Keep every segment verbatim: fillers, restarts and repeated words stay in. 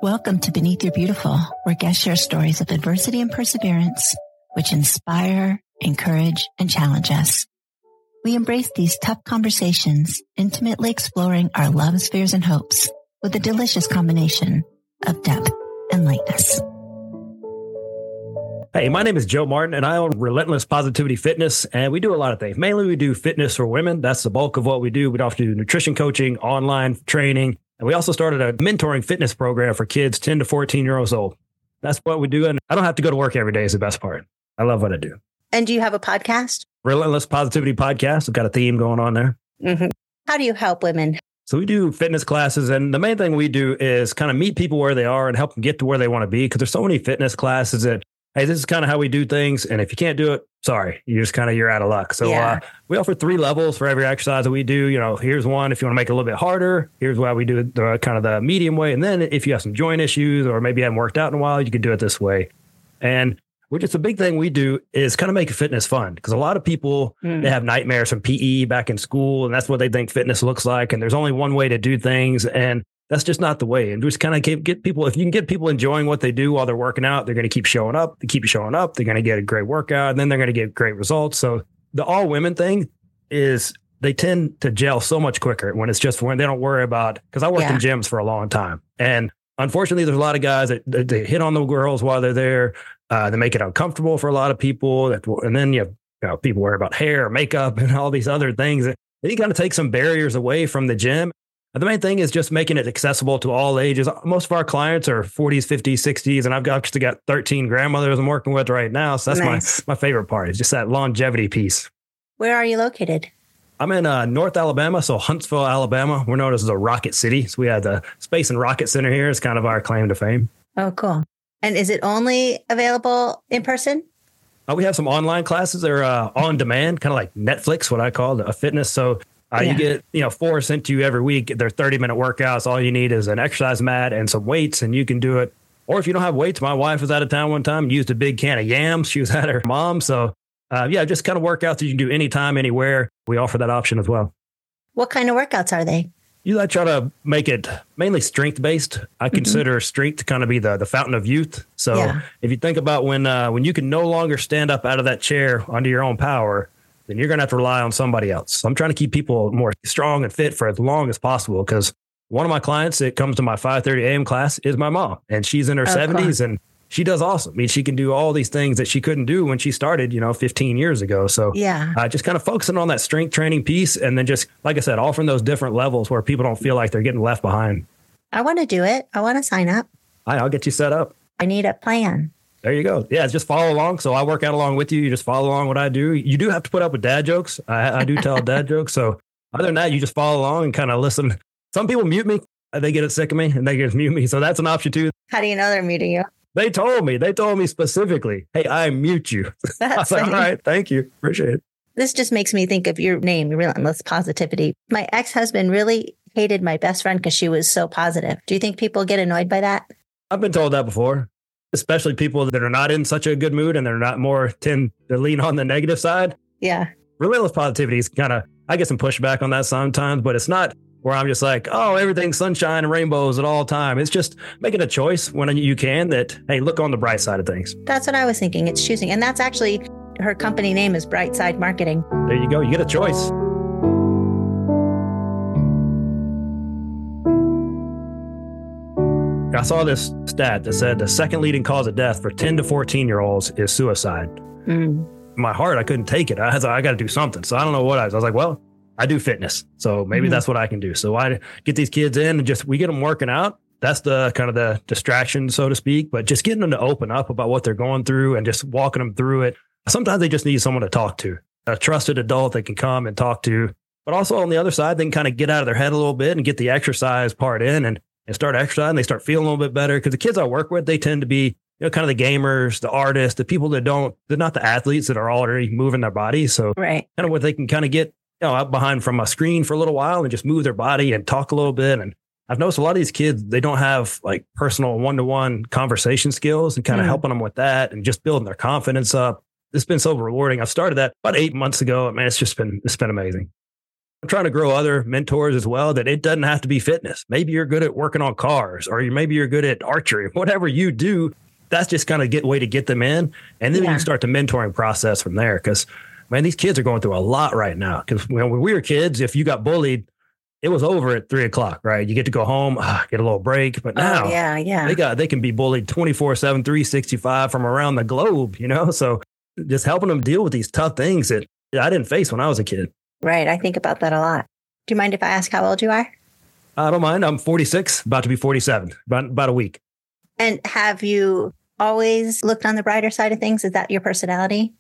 Welcome to Beneath Your Beautiful, where guests share stories of adversity and perseverance, which inspire, encourage, and challenge us. We embrace these tough conversations, intimately exploring our loves, fears, and hopes with a delicious combination of depth and lightness. Hey, my name is Joe Martin, and I own Relentless Positivity Fitness, and we do a lot of things. Mainly, we do fitness for women. That's the bulk of what we do. We also do nutrition coaching, online training, and we also started a mentoring fitness program for kids ten to fourteen years old. That's what we do, and I don't have to go to work every day is the best part. I love what I do. And do you have a podcast? Relentless Positivity Podcast. We've got a theme going on there. Mm-hmm. How do you help women? So we do fitness classes, and the main thing we do is kind of meet people where they are and help them get to where they want to be, because there's so many fitness classes that, hey, this is kind of how we do things. And if you can't do it, sorry, you just kind of, you're out of luck. So yeah. uh, we offer three levels for every exercise that we do. You know, here's one if you want to make it a little bit harder. Here's why we do it the kind of the medium way. And then if you have some joint issues or maybe you haven't worked out in a while, you can do it this way. And which is a big thing we do is kind of make fitness fun, because a lot of people, mm. they have nightmares from P E back in school, and that's what they think fitness looks like. And there's only one way to do things. And that's just not the way. And just kind of get people, if you can get people enjoying what they do while they're working out, they're going to keep showing up. They keep showing up. They're going to get a great workout, and then they're going to get great results. So the all women thing is they tend to gel so much quicker when it's just when they don't worry about, because I worked yeah. in gyms for a long time. And unfortunately, there's a lot of guys that, that they hit on the girls while they're there. Uh, they make it uncomfortable for a lot of people. That, and then you have, you know, people worry about hair, makeup, and all these other things. And you kind of take some barriers away from the gym. The main thing is just making it accessible to all ages. Most of our clients are forties, fifties, sixties, and I've actually got thirteen grandmothers I'm working with right now. So that's nice. my, my favorite part is just that longevity piece. Where are you located? I'm in uh, North Alabama, so Huntsville, Alabama. We're known as the Rocket City. So we have the Space and Rocket Center here. It's kind of our claim to fame. Oh, cool. And is it only available in person? Uh, we have some online classes. They're uh, on demand, kind of like Netflix, what I call a fitness. So Uh, yeah. You get, you know, four sent to you every week. They're thirty minute workouts. All you need is an exercise mat and some weights, and you can do it. Or if you don't have weights, my wife was out of town one time, used a big can of yams. She was at her mom. So uh, yeah, just kind of workouts that you can do anytime, anywhere. We offer that option as well. What kind of workouts are they? You I try to make it mainly strength based. I mm-hmm. consider strength to kind of be the, the fountain of youth. So yeah. if you think about when uh, when you can no longer stand up out of that chair under your own power, then you're going to have to rely on somebody else. So I'm trying to keep people more strong and fit for as long as possible, because one of my clients that comes to my five thirty a.m. class is my mom, and she's in her oh, seventies cool. and she does awesome. I mean, she can do all these things that she couldn't do when she started, you know, fifteen years ago. So yeah, uh, just kind of focusing on that strength training piece. And then just, like I said, offering those different levels where people don't feel like they're getting left behind. I want to do it. I want to sign up. All right, I'll get you set up. I need a plan. There you go. Yeah, just follow along. So I work out along with you. You just follow along what I do. You do have to put up with dad jokes. I, I do tell dad jokes. So other than that, you just follow along and kind of listen. Some people mute me. They get sick of me and they just mute me. So that's an option too. How do you know they're muting you? They told me. They told me specifically, hey, I mute you. I was like, all right, thank you. Appreciate it. This just makes me think of your name, Relentless Positivity. My ex-husband really hated my best friend because she was so positive. Do you think people get annoyed by that? I've been told that before. Especially people that are not in such a good mood and they're not more tend to lean on the negative side. Yeah. Relentless positivity is kind of, I get some pushback on that sometimes, but it's not where I'm just like, oh, everything's sunshine and rainbows at all time. It's just making a choice when you can that, hey, look on the bright side of things. That's what I was thinking. It's choosing. And that's actually, her company name is Brightside Marketing. There you go. You get a choice. I saw this stat that said the second leading cause of death for ten to fourteen year olds is suicide. Mm. In my heart, I couldn't take it. I was like, I got to do something. So I don't know what I was. I was like, well, I do fitness. So maybe mm-hmm. that's what I can do. So I get these kids in and just, we get them working out. That's the kind of the distraction, so to speak, but just getting them to open up about what they're going through and just walking them through it. Sometimes they just need someone to talk to, a trusted adult they can come and talk to. But also on the other side, they can kind of get out of their head a little bit and get the exercise part in and and start exercising. They start feeling a little bit better, because the kids I work with, they tend to be, you know, kind of the gamers, the artists, the people that don't, they're not the athletes that are already moving their body. So right. kind of what they can kind of get, you know, out behind from a screen for a little while and just move their body and talk a little bit. And I've noticed a lot of these kids, they don't have like personal one-to-one conversation skills, and kind of mm. helping them with that and just building their confidence up. It's been so rewarding. I started that about eight months ago. Man, it's just been, it's been amazing. I'm trying to grow other mentors as well, that it doesn't have to be fitness. Maybe you're good at working on cars, or you, maybe you're good at archery. Whatever you do, that's just kind of get way to get them in. And then yeah. you can start the mentoring process from there. Because, man, these kids are going through a lot right now. Because when we were kids, if you got bullied, it was over at three o'clock, right? You get to go home, ah, get a little break. But now oh, yeah, yeah. they got they can be bullied twenty-four seven, three sixty-five from around the globe, you know? So just helping them deal with these tough things that I didn't face when I was a kid. Right. I think about that a lot. Do you mind if I ask how old you are? I don't mind. I'm forty-six, about to be forty-seven, about, about a week. And have you always looked on the brighter side of things? Is that your personality?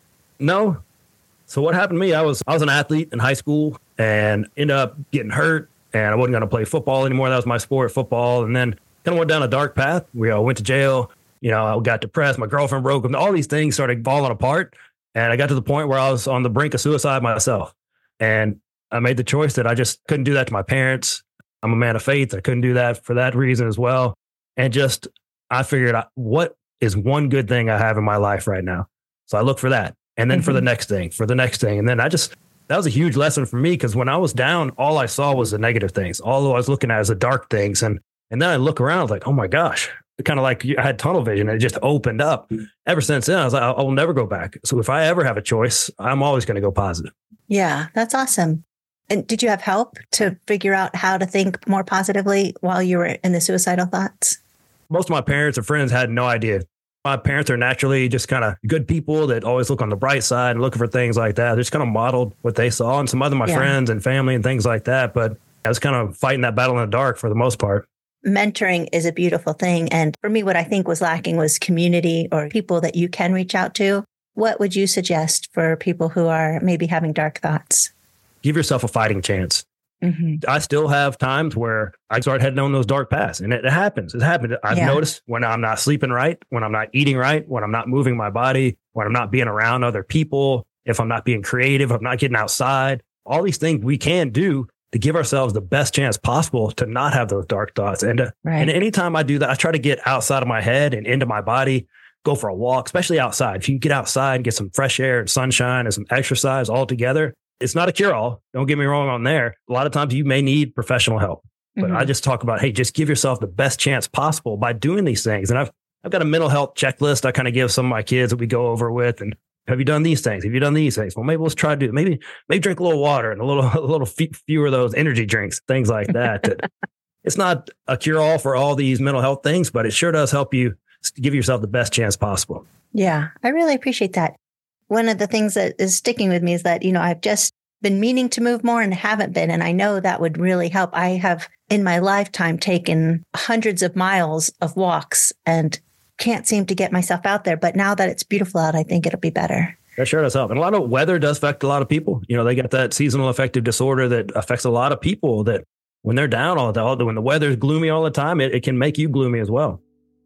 No. So what happened to me, I was I was an athlete in high school and ended up getting hurt, and I wasn't going to play football anymore. That was my sport, football. And then kind of went down a dark path. We uh, went to jail. You know, I got depressed. My girlfriend broke up. All these things started falling apart. And I got to the point where I was on the brink of suicide myself. And I made the choice that I just couldn't do that to my parents. I'm a man of faith. I couldn't do that for that reason as well. And just, I figured out what is one good thing I have in my life right now. So I look for that. And then mm-hmm. for the next thing, for the next thing. And then I just, that was a huge lesson for me, because when I was down, all I saw was the negative things. All I was looking at is the dark things. And, and then I look around, I was like, oh my gosh, kind of like I had tunnel vision. And it just opened up. Ever since then, I was like, I will never go back. So if I ever have a choice, I'm always going to go positive. Yeah, that's awesome. And did you have help to figure out how to think more positively while you were in the suicidal thoughts? Most of my parents and friends had no idea. My parents are naturally just kind of good people that always look on the bright side and looking for things like that. They just kind of modeled what they saw, and some other my yeah. friends and family and things like that. But I was kind of fighting that battle in the dark for the most part. Mentoring is a beautiful thing. And for me, what I think was lacking was community or people that you can reach out to. What would you suggest for people who are maybe having dark thoughts? Give yourself a fighting chance. Mm-hmm. I still have times where I start heading on those dark paths, and it, it happens. It happens. I've yeah. noticed when I'm not sleeping right, when I'm not eating right, when I'm not moving my body, when I'm not being around other people, if I'm not being creative, if I'm not getting outside, all these things we can do to give ourselves the best chance possible to not have those dark thoughts. And, uh, right. and anytime I do that, I try to get outside of my head and into my body, go for a walk, especially outside. If you can get outside and get some fresh air and sunshine and some exercise all together, it's not a cure-all. Don't get me wrong on there. A lot of times you may need professional help, but mm-hmm. I just talk about, hey, just give yourself the best chance possible by doing these things. And I've, I've got a mental health checklist I kind of give some of my kids that we go over with. And have you done these things? Have you done these things? Well, maybe let's try to do, maybe, maybe drink a little water and a little, a little fewer of those energy drinks, things like that. that it's not a cure-all for all these mental health things, but it sure does help you give yourself the best chance possible. Yeah, I really appreciate that. One of the things that is sticking with me is that, you know, I've just been meaning to move more and haven't been. And I know that would really help. I have in my lifetime taken hundreds of miles of walks and can't seem to get myself out there. But now that it's beautiful out, I think it'll be better. That sure does help. And a lot of weather does affect a lot of people. You know, they got that seasonal affective disorder that affects a lot of people, that when they're down all the time, when the weather's gloomy all the time, it, it can make you gloomy as well.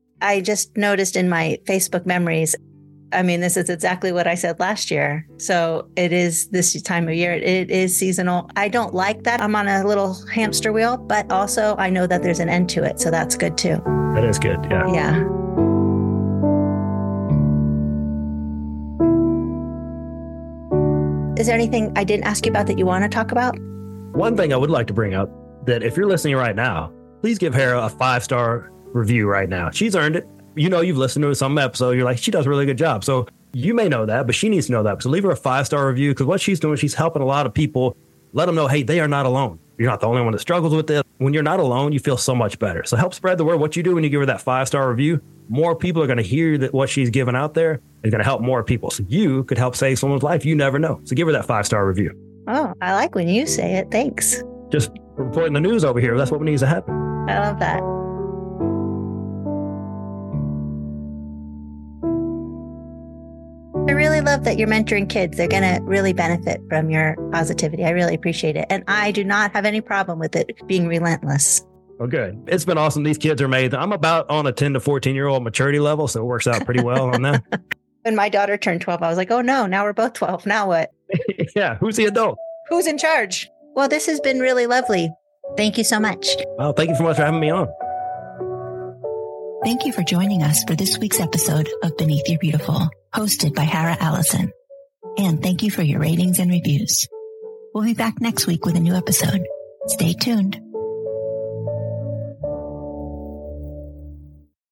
I just noticed in my Facebook memories, I mean, this is exactly what I said last year. So it is this time of year. It is seasonal. I don't like that I'm on a little hamster wheel, but also I know that there's an end to it. So that's good too. That is good. Yeah. Yeah. Is there anything I didn't ask you about that you want to talk about? One thing I would like to bring up, that if you're listening right now, please give Hera a five-star review right now. She's earned it. You know, you've listened to some episode. You're like, she does a really good job. So you may know that, but she needs to know that. So leave her a five-star review, because what she's doing, she's helping a lot of people. Let them know, hey, they are not alone. You're not the only one that struggles with this. When you're not alone, you feel so much better. So help spread the word. What you do when you give her that five-star review, more people are going to hear that what she's giving out there is going to help more people. So you could help save someone's life. You never know. So give her that five-star review. Oh, I like when you say it. Thanks. Just reporting the news over here. That's what needs to happen. I love that. I really love that you're mentoring kids. They're going to really benefit from your positivity. I really appreciate it. And I do not have any problem with it being relentless. Oh, good. It's been awesome. These kids are made. I'm about on a ten to fourteen year old maturity level, so it works out pretty well on them. When my daughter turned twelve, I was like, oh no, now we're both twelve. Now what? Yeah. Who's the adult? Who's in charge? Well, this has been really lovely. Thank you so much. Well, thank you so much for having me on. Thank you for joining us for this week's episode of Beneath Your Beautiful, hosted by Hera Allison. And thank you for your ratings and reviews. We'll be back next week with a new episode. Stay tuned.